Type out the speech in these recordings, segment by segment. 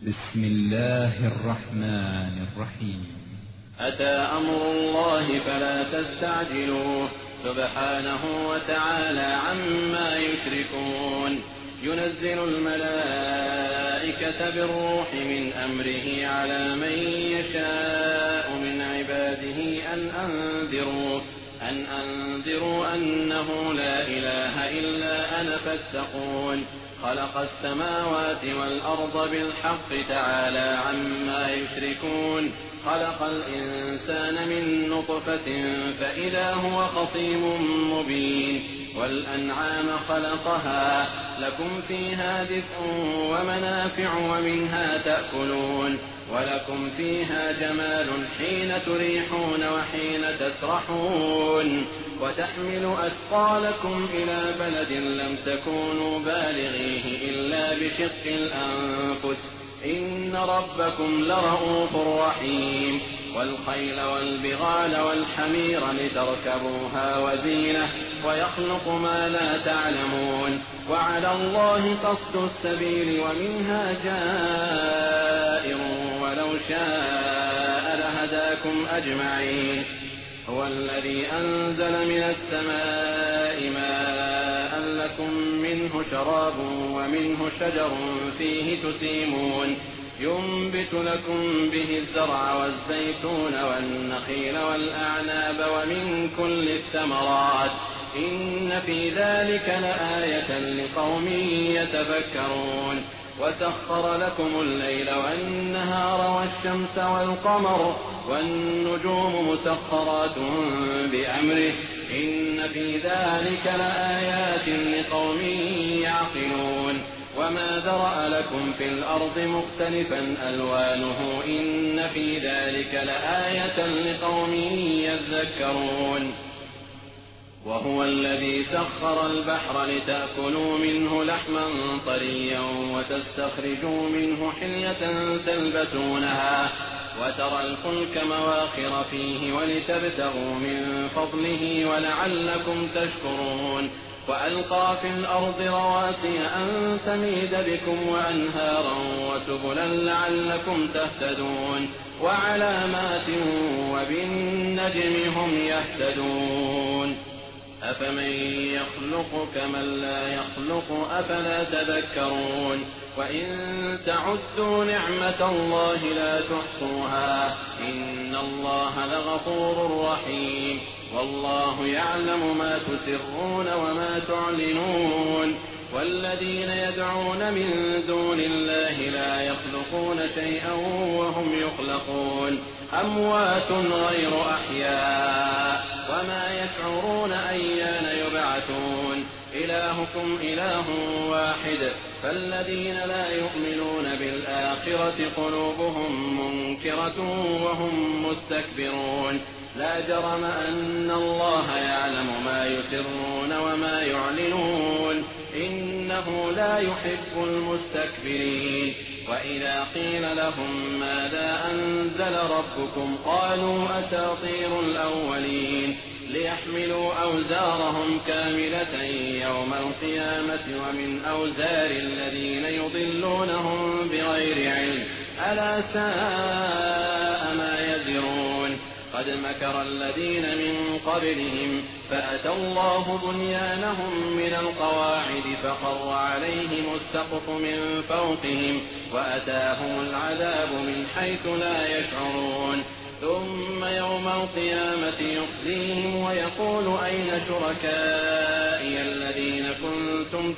بسم الله الرحمن الرحيم. أتى أمر الله فلا تستعجلوه سبحانه وتعالى عما يشركون. ينزل الملائكة بالروح من أمره على من يشاء من عباده أن أنذروا أنه لا إله إلا أنا فاتقون. خلق السماوات والأرض بالحق تعالى عما يشركون. خلق الإنسان من نطفة فإذا هو خصيم مبين. والأنعام خلقها لكم فيها دفء ومنافع ومنها تأكلون. ولكم فيها جمال حين تريحون وحين تسرحون. وتحمل أثقالكم إلى بلد لم تكونوا بالغيه إلا بشق الأنفس إن ربكم لرءوف رحيم. والخيل والبغال والحمير لتركبوها وزينة ويخلق ما لا تعلمون. وعلى الله قصد السبيل ومنها جائر ولو شاء لهداكم أجمعين. هو الذي أنزل من السماء ماء لكم منه شراب ومنه شجر فيه تسيمون. ينبت لكم به الزرع والزيتون والنخيل والأعناب ومن كل الثمرات إن في ذلك لآية لقوم يتفكرون. وسخر لكم الليل والنهار والشمس والقمر والنجوم مسخرات بأمره إن في ذلك لآيات لقوم يعقلون. وما ذرأ لكم في الأرض مختلفا ألوانه إن في ذلك لآية لقوم يذكرون. وهو الذي سخر البحر لتأكلوا منه لحما طريا وتستخرجوا منه حلية تلبسونها وترى الفلك مواخر فيه ولتبتغوا من فضله ولعلكم تشكرون. وألقى في الأرض رواسي أن تميد بكم وأنهارا وسبلا لعلكم تهتدون. وعلامات وبالنجم هم يهتدون. أفمن يخلق كمن لا يخلق أفلا تذكرون. وإن تعدوا نعمة الله لا تحصوها إن الله لغفور رحيم. والله يعلم ما تسرون وما تعلنون. والذين يدعون من دون الله لا يخلقون شيئا وهم يخلقون أموات غير أحياء وما يشعرون أيان يبعثون. إلهكم إله واحد فالذين لا يؤمنون بالآخرة قلوبهم منكرة وهم مستكبرون. لا جرم أن الله يعلم ما يسرون وما يعلنون إنه لا يحب المستكبرين. وإذا قيل لهم ماذا أنزل ربكم قالوا أساطير الأولين ليحملوا أوزارهم كاملة يوم القيامة ومن أوزار الذين يضلونهم بغير علم ألا ساء ما يزرون. قد مكر الذين من قبلهم فأتى الله بنيانهم من القواعد فخر عليهم السقف من فوقهم وأتاهم العذاب من حيث لا يشعرون. ثم يوم القيامة يخزيهم ويقول أين شركائي الذين كنتم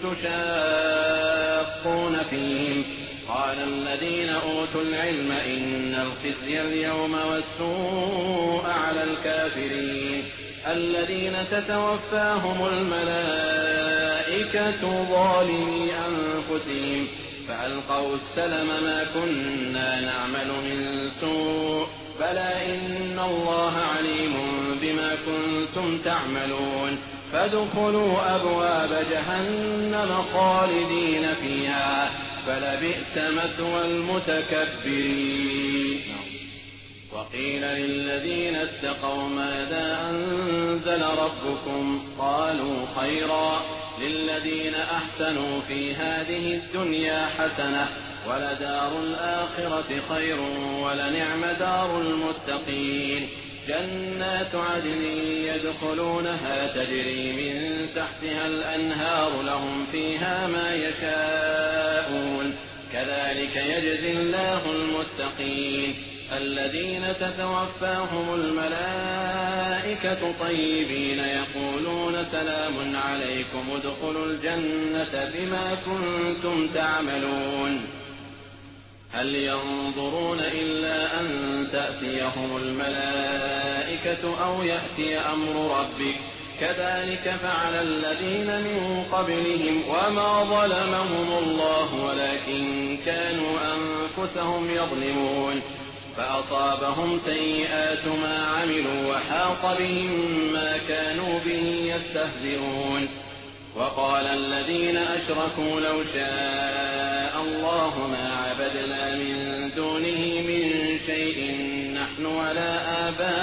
تشاقون فيهم قال الذين أوتوا العلم إن الخزي اليوم والسوء على الكافرين الذين تتوفاهم الملائكة ظالمي أنفسهم فألقوا السلم ما كنا نعمل من سوء بلى إن الله عليم بما كنتم تعملون. فادخلوا أبواب جهنم خالدين فيها فلبئس مثوى المتكبرين. وقيل للذين اتقوا ماذا أنزل ربكم قالوا خيرا للذين أحسنوا في هذه الدنيا حسنة ولدار الآخرة خير ولنعم دار المتقين جنات عدن يدخلونها تجري من تحتها الأنهار لهم فيها ما يشاءون كذلك يجزي الله المتقين الذين تتوفاهم الملائكة طيبين يقولون سلام عليكم ادخلوا الجنة بما كنتم تعملون هل ينظرون إلا أن تأتيهم الملائكة أو يأتي أمر ربك كذلك فعل الذين من قبلهم وما ظلمهم الله ولكن كانوا أنفسهم يظلمون فأصابهم سيئات ما عملوا وحاق بهم ما كانوا به يستهزئون وقال الذين أشركوا لو شاء الله ما عبدنا من دونه من شيء نحن ولا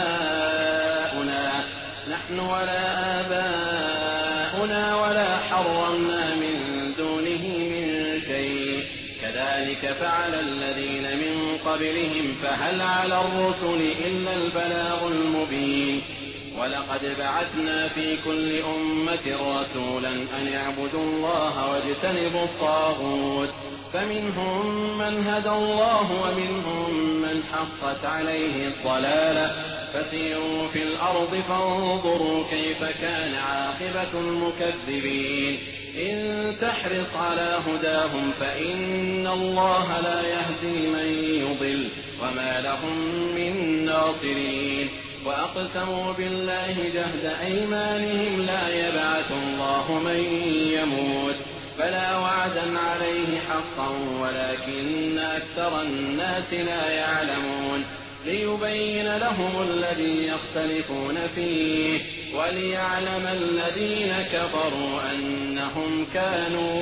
آباؤنا ولا حرمنا من دونه من شيء كذلك فعل الذين من قبلهم فهل على الرسل إلا البلاغ المبين ولقد بعثنا في كل أمة رسولا أن اعبدوا الله واجتنبوا الطاغوت فمنهم من هدى الله ومنهم من حقت عليه الضلالة فسيروا في الأرض فانظروا كيف كان عاقبة المكذبين إن تحرص على هداهم فإن الله لا يهدي من يضل وما لهم من ناصرين وأقسموا بالله جهد أيمانهم لا يبعث الله من يموت بلى وعدا عليه حقا ولكن أكثر الناس لا يعلمون ليبين لهم الذي يختلفون فيه وليعلم الذين كفروا أنهم كانوا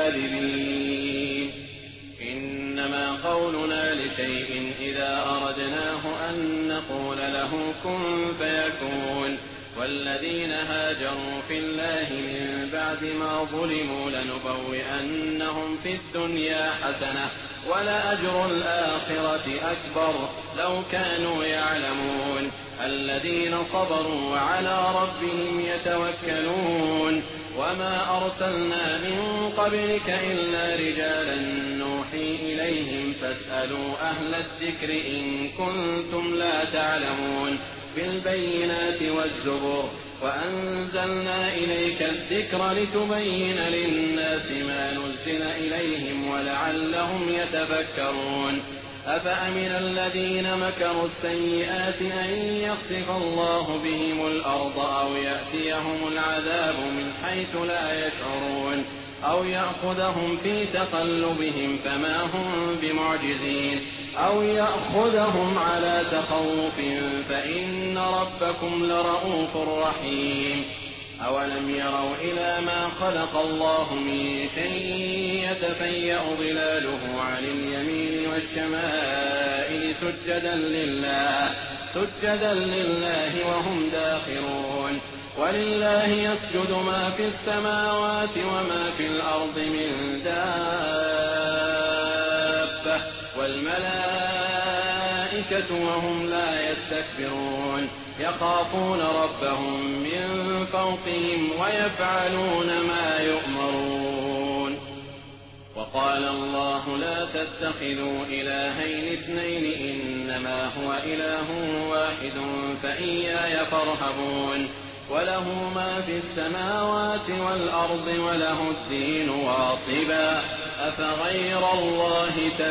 كاذبين إنما قولنا لشيء إذا أردناه أن نقول له كن فيكون والذين هاجروا في الله من بعد ما ظلموا لنبوئنهم في الدنيا حسنة ولأجر الآخرة أكبر لو كانوا يعلمون الذين صبروا وعلى ربهم يتوكلون وما أرسلنا من قبلك إلا رجالا نوحي إليهم فاسألوا أهل الذكر إن كنتم لا تعلمون بالبينات والزبر وأنزلنا إليك الذكر لتبين للناس ما نزل إليهم ولعلهم يتفكرون أفأمن الذين مكروا السيئات أن يخسف الله بهم الأرض أو يأتيهم العذاب من حيث لا يشعرون أو يأخذهم في تقلبهم فما هم بمعجزين أو يأخذهم على تخوف فإن ربكم لرؤوف رحيم أولم يروا إلى ما خلق الله من شيء يتفيأ ظلاله عن اليمين والشمائل سجدا لله وهم داخرون ولله يسجد ما في السماوات وما في الأرض من دابة والملائكة وهم لا يستكبرون يخافون ربهم من فوقهم ويفعلون ما يؤمرون وقال الله لا تتخذوا إلهين اثنين إنما هو إله واحد فإياي فارهبون وله ما في السماوات والأرض وله الدين واصبا أفغير الله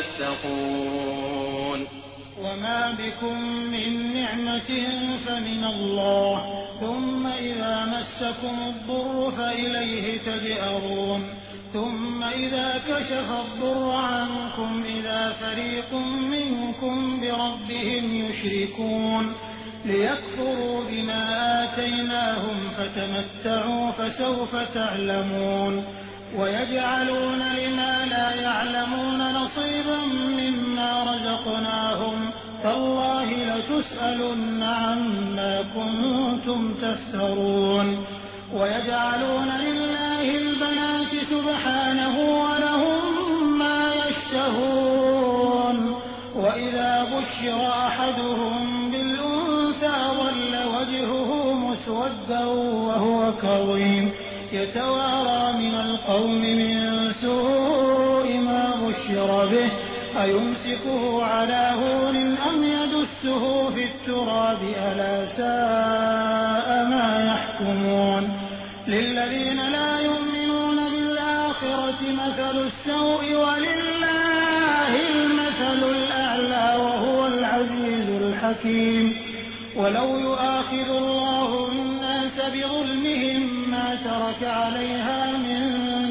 تتقون وما بكم من نعمة فمن الله ثم إذا مسكم الضر فإليه تجأرون ثم إذا كشف الضر عنكم إذا فريق منكم بربهم يشركون ليكفروا بما آتيناهم فتمتعوا فسوف تعلمون ويجعلون لما لا يعلمون نصيبا مما رزقناهم تالله لتسألن عما كنتم تفترون ويجعلون لله البنات سبحانه ولهم ما يشتهون وإذا بشر أحدهم بالأنثى ظل وجهه مسودا وهو كظيم يتوارى من القوم من سوء ما بشر به أيمسكه على هون أم يدسه في التراب ألا ساء ما يحكمون للذين لا يؤمنون بالآخرة مثل السوء ولله المثل الأعلى وهو العزيز الحكيم ولو يؤاخذ الله الناس بظلمهم ما ترك عليها من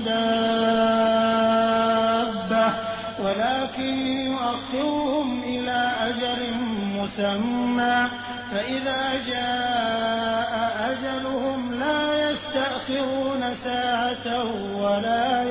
دابة ولكن يؤخرهم إلى أجل مسمى فإذا جاء أجلهم لا يستأخرون ساعة ولا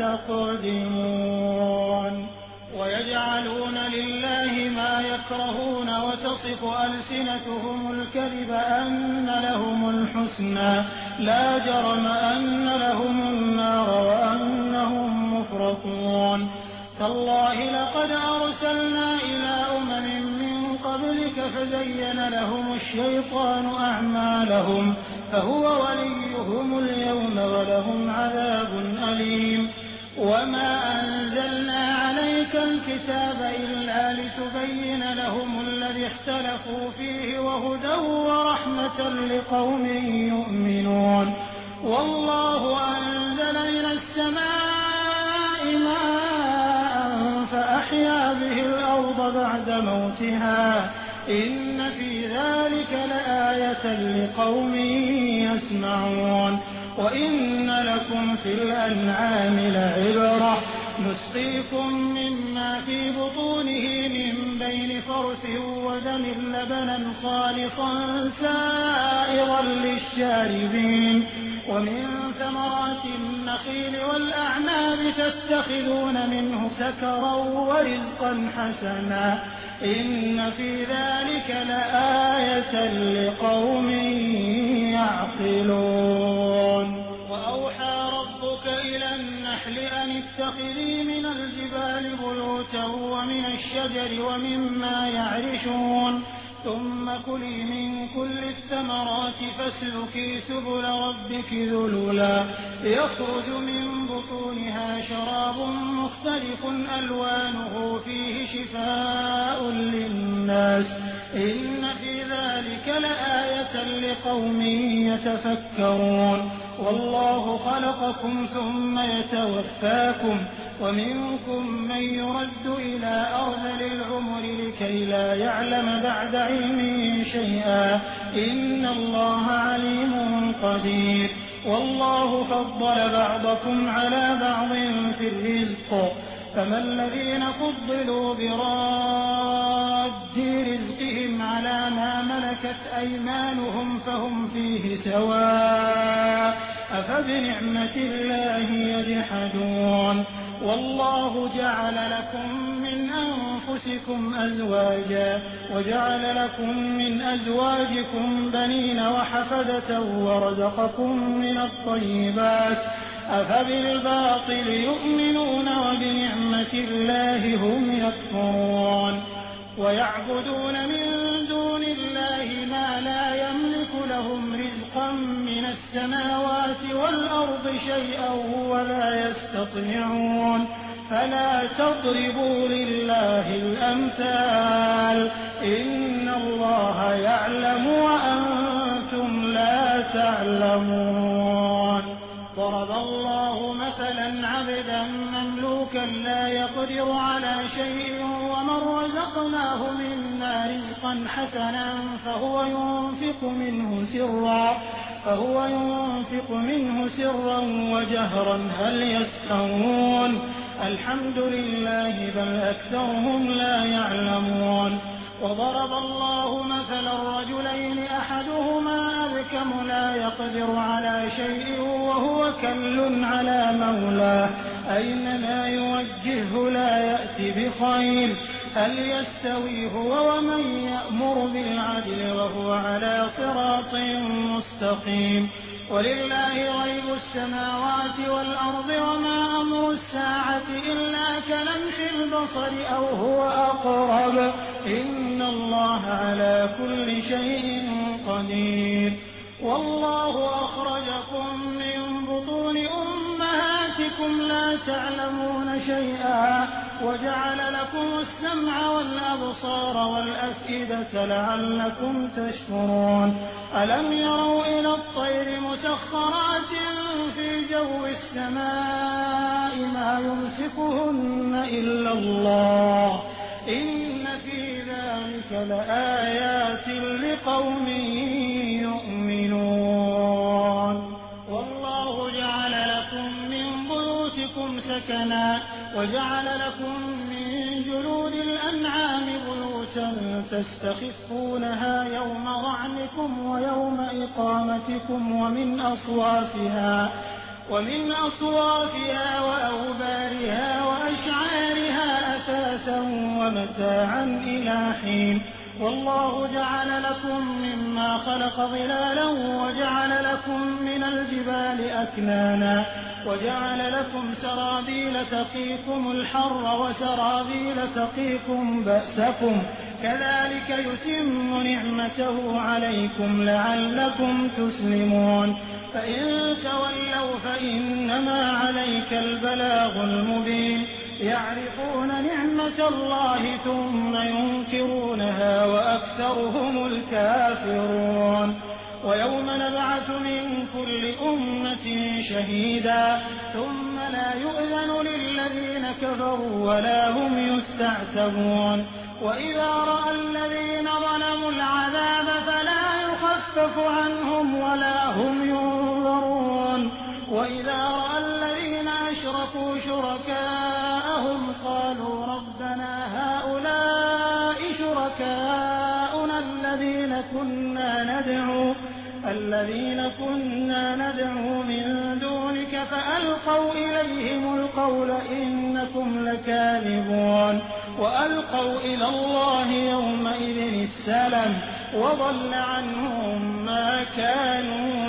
يستقدمون ويجعلون لله ما يكرهون وتصف ألسنتهم الكذب أن لهم الحسنى لا جرم أن لهم النار وأنهم مفرطون تالله لقد أرسلنا إلى من قبلك فزين لهم الشيطان أعمالهم فهو وليهم اليوم ولهم عذاب أليم وما أنزلنا عليك الكتاب إلا لتبين لهم الذي اختلفوا فيه وهدى ورحمة لقوم يؤمنون والله أنزل من السماء ماء فأحيا به الأرض بعد موتها إن في ذلك لآية لقوم يسمعون وإن لكم في الأنعام لعبرة نسقيكم مما في بطونه من بين فرث ودم لبنا خالصا سائغا للشاربين ومن ثمرات النخيل والأعناب تتخذون منه سكرا ورزقا حسنا إن في ذلك لآية لقوم يعقلون وأوحى ربك إلى النحل أن اتخذي من الجبال بيوتا ومن الشجر ومما يعرشون ثم كلي من كل الثمرات فاسلكي سبل ربك ذللا يخرج من بطونها شراب مختلف ألوانه فيه شفاء للناس إن في ذلك لآية لقوم يتفكرون والله خلقكم ثم يتوفاكم ومنكم من يرد إلى أرذل العمر لكي لا يعلم بعد علم شيئا إن الله عليم قدير والله فضل بعضكم على بعض في الرزق فما الذين فضلوا براد رزقهم على ما ملكت أيمانهم فهم فيه سواء أفبنعمة الله يجحدون والله جعل لكم من أنفسكم أزواجا وجعل لكم من أزواجكم بنين وحفدة ورزقكم من الطيبات أفبالباطل يؤمنون وبنعمة الله هم يكفرون ويعبدون من دون الله ما لا يملك لهم رزقا من السماوات والأرض شيئا ولا يستطيعون فلا تضربوا لله الأمثال إن الله يعلم وأنتم لا تعلمون ضرب الله مثلا عبدا مملوكا لا يقدر على شيء ومن رزقناه منا رزقا حسنا فهو ينفق منه سرا وجهرا هل يستوون الحمد لله بل أكثرهم لا يعلمون وضرب الله مثلا رجلين أحدهما أبكم لا يقدر على شيء وهو كل على مولاه أينما يوجهه لا يأتي بخير هل يستوي هو ومن يأمر بالعدل وهو على صراط مستقيم ولله غيب السماوات والأرض وما أمر الساعة إلا كلمح البصر أو هو أقرب إن الله على كل شيء قدير والله أخرجكم من بطون أمهاتكم لا تعلمون شيئا وجعل لكم السمع والأبصار والأفئدة لعلكم تشكرون ألم يروا إلى الطير مسخرات في جو السماء ما يمسكهن إلا الله إن في ذلك لآيات لقوم يؤمنون والله جعل لكم من بيوتكم سكنا وجعل لكم من جلود الأنعام بيوتا تستخفونها يوم ظعنكم ويوم إقامتكم ومن أصوافها وأوبارها وأشعارها أثاثا ومتاعا إلى حين والله جعل لكم مما خلق ظلالا وجعل لكم من الجبال أكنانا وجعل لكم سرابيل تقيكم الحر وسرابيل تقيكم بأسكم كذلك يتم نعمته عليكم لعلكم تسلمون فإن تولوا فإنما عليك البلاغ المبين يعرفون نعمة الله ثم ينكرونها وأكثرهم الكافرون ويوم نبعث من كل أمة شهيدا ثم لا يؤذن للذين كفروا ولا هم يستعتبون وإذا رأى الذين ظلموا العذاب فلا يخفف عنهم ولا هم ينظرون وإذا رأى الذين أشركوا شركاءهم قالوا ربنا هؤلاء شركاؤنا الذين كنا ندعو من دونك فألقوا إليهم القول إنكم لكاذبون وألقوا إلى الله يومئذ السلم وضل عنهم ما كانوا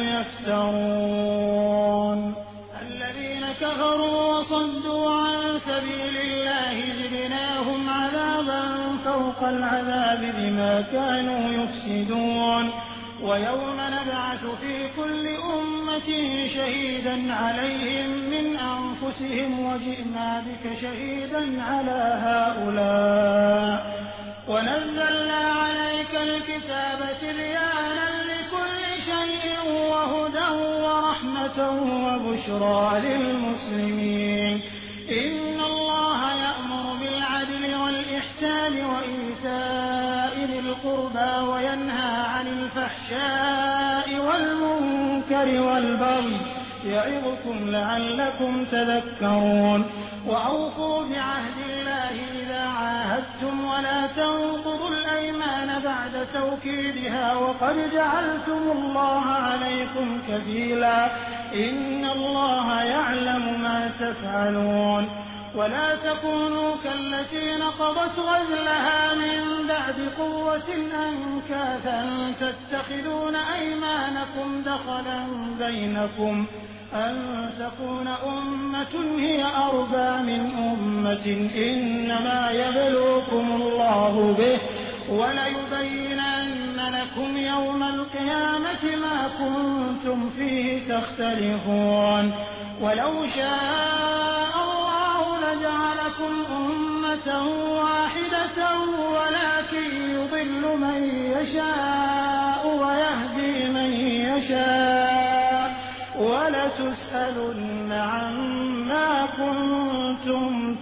يفترون الذين كفروا وصدوا عن سبيل الله زدناهم عذابا فوق العذاب بما كانوا يفسدون ويوم نبعث في كل أمة شهيدا عليهم من أنفسهم وجئنا بك شهيدا على هؤلاء ونزلنا عليك الكتاب تبيانا لكل شيء وهدى ورحمة وبشرى للمسلمين إن الله يأمر بالعدل والإحسان وإيتاء ذي القربى وينهى عن الفحشاء والمنكر والبغي يعظكم لعلكم تذكرون وأوفوا بعهد الله إذا عاهدتم ولا تنقضوا الأيمان بعد توكيدها وقد جعلتم الله عليكم كفيلا إن الله يعلم ما تفعلون ولا تكونوا كالتي نقضت غزلها من بعد قوة أنكاثا تتخذون أيمانكم دخلا بينكم أن تكون أمة هي أربى من أمة إنما يبلوكم الله به وليبينن لكم يوم القيامة ما كنتم فيه تختلفون ولو شاء الله لجعلكم أمة واحدة ولكن يضل من يشاء ويهدي من يشاء ولتسألن عما كنتم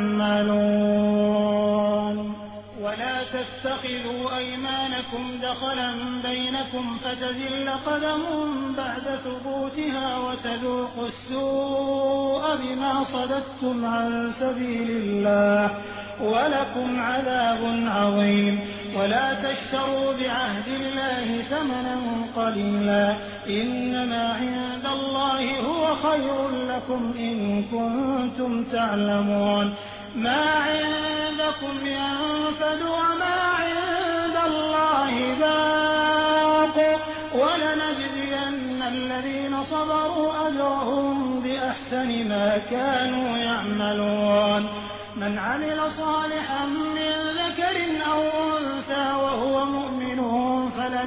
تعملون ولا تتخذوا أيمانكم دخلا بينكم فتزل قدم بعد ثبوتها وتذوقوا السوء بما صددتم عن سبيل الله ولكم عذاب عظيم ولا تشتروا بعهد الله ثمنا قليلا إنما عند الله هو خير لكم إن كنتم تعلمون ما عندكم ينفد وما عند الله باق ولنجزين الذين صبروا أجرهم بأحسن ما كانوا يعملون من عمل صالحا من ذكر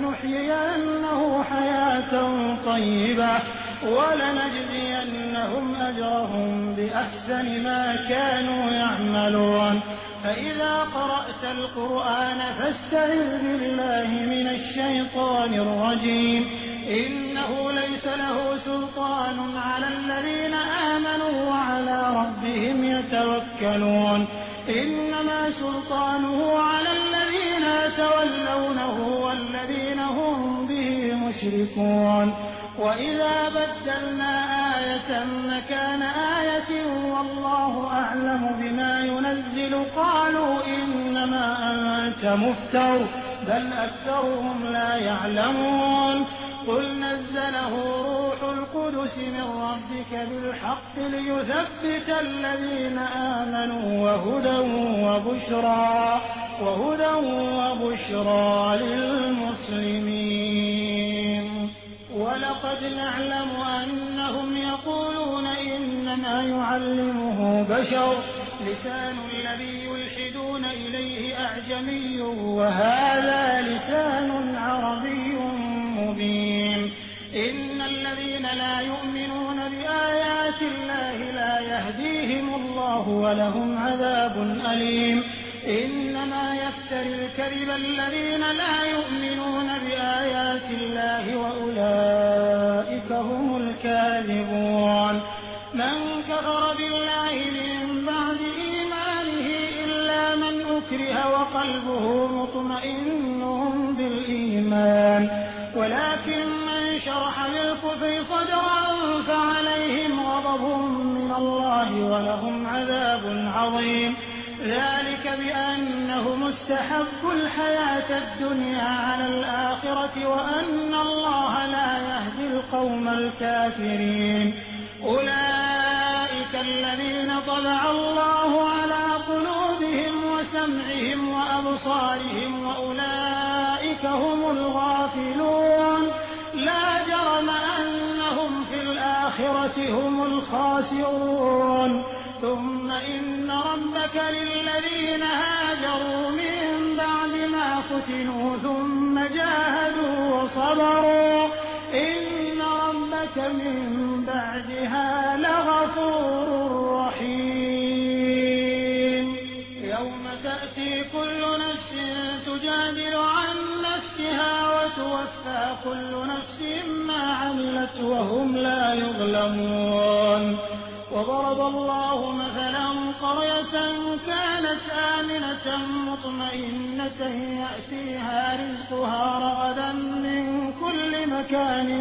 فلنحيينه حياة طيبة ولنجزينهم أجرهم بأحسن ما كانوا يعملون. فإذا قرأت القرآن فاستعذ بالله من الشيطان الرجيم. إنه ليس له سلطان على الذين آمنوا وعلى ربهم يتوكلون. إنما سلطانه على الذين يتولونه والذين هم به مشركون. وإذا بدلنا آية مكان آية والله أعلم بما ينزل قالوا إنما أنت مفتر بل أكثرهم لا يعلمون. قل نزله روح القدس من ربك بالحق ليثبت الذين آمنوا وهدى وبشرى للمسلمين. ولقد نعلم أنهم يقولون إنما يعلمه بشر لسان الذي يلحدون إليه أعجمي وهذا لسان عربي مبين. إن الذين لا يؤمنون بآيات الله لا يهديهم الله ولهم عذاب أليم. إنما يفتري الكذب الذين لا يؤمنون بآيات الله وأولئك هم الكاذبون. من كفر بالله من بعد إيمانه إلا من أكره وقلبه مطمئن بالإيمان ولكن من شرح بالكفر صدرا فعليهم غضب من الله ولهم عذاب عظيم. ذلك بأنهم استحبوا الحياة الدنيا على الآخرة وأن الله لا يهدي القوم الكافرين. أولئك الذين طبع الله على قلوبهم وسمعهم وأبصارهم وأولئك هم الغافلون. لا جرم أنهم في الآخرة هم الخاسرون. ثم إن ربك للذين هاجروا من بعد ما فتنوا ثم جاهدوا وصبروا إن ربك من بعدها لغفور رحيم. يوم تأتي كل نفس تجادل عن نفسها وتوفى كل نفس ما عملت وهم لا يظلمون. وضرب الله مثلا قرية كانت آمنة مطمئنة يأتيها رزقها رغدا من كل مكان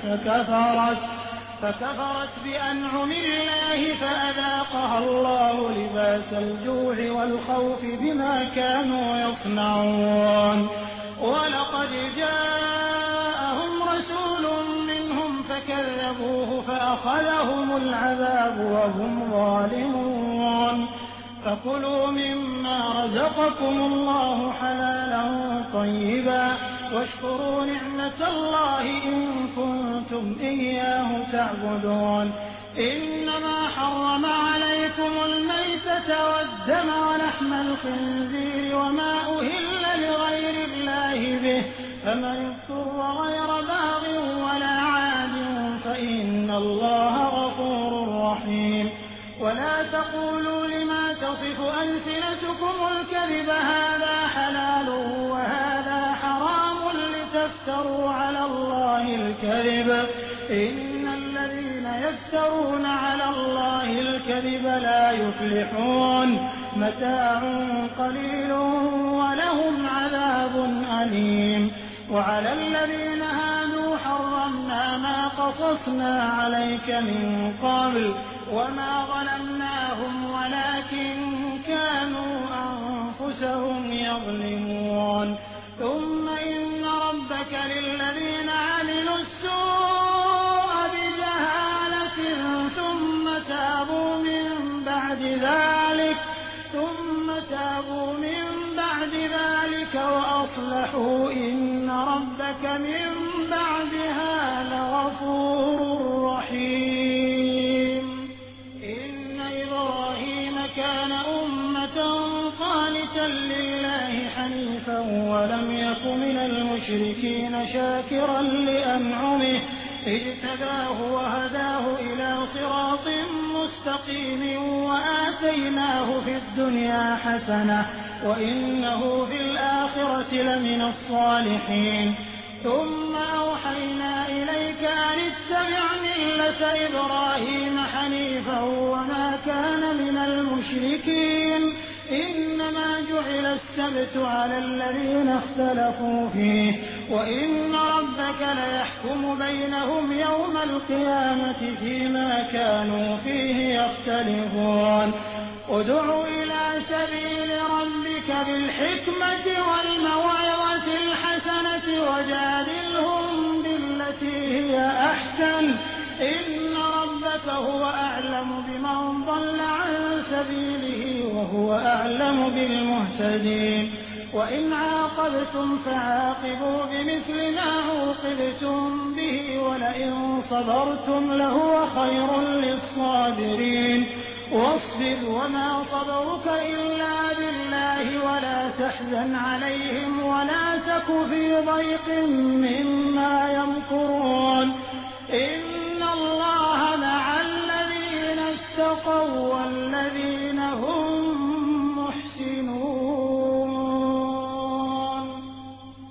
فكفرت بأنعم الله فأذاقها الله لباس الجوع والخوف بما كانوا يصنعون. ولقد جاءهم رسول منهم فكذبوه فأخذهم العذاب وهم ظالمون. فكلوا مما رزقكم الله حلالا طيبا واشكروا نعمة الله إن كنتم إياه تعبدون. إنما حرم عليكم الميتة والدم ولحم الخنزير وما أهل لغير الله به فمن اضطر غير باغ ولا عاد فإن الله غفور رحيم. ولا تقولوا لما تصف ألسنتكم الكذب هذا حلال وهذا حرام لتفتروا على الله الكذب إن الذين يفترون على الله الكذب لا يفلحون. متاع قليل ولهم عذاب أليم. وعلى الذين هادوا حرمنا ما قصصنا عليك من قبل وما ظلمناهم ولكن كانوا أنفسهم يظلمون. ثم إن ربك للذين عملوا السوء بجهالة ثم تابوا من بعد ذلك وأصلحوا إن ربك من بعدها لغفور رحيم. إن إبراهيم كان أمة قانتا لله حنيفا حنيفا ولم يك من المشركين شاكرا لأنعمه اجتباه وهداه إلى صراط مستقيم وآتيناه في الدنيا حسنة وإنه في الآخرة لمن الصالحين ثم أوحينا إليك أن اتبع ملة إبراهيم حنيفا وما كان من المشركين إنما جعل السبت على الذين اختلفوا فيه وإن ربك ليحكم بينهم يوم القيامة فيما كانوا فيه يختلفون ادع إلى سبيل ربك بالحكمة والموعظة الحسنة وجادلهم بالتي هي أحسن إن ربك هو أعلم بمن ضل عن سبيله وهو أعلم بالمهتدين وإن عاقبتم فعاقبوا بمثل ما عوقبتم به ولئن صبرتم لهو خير للصابرين واصبر وما صبرك إلا بالله ولا تحزن عليهم ولا تك في ضيق مما يمكرون إن الله مع الذين اتقوا والذين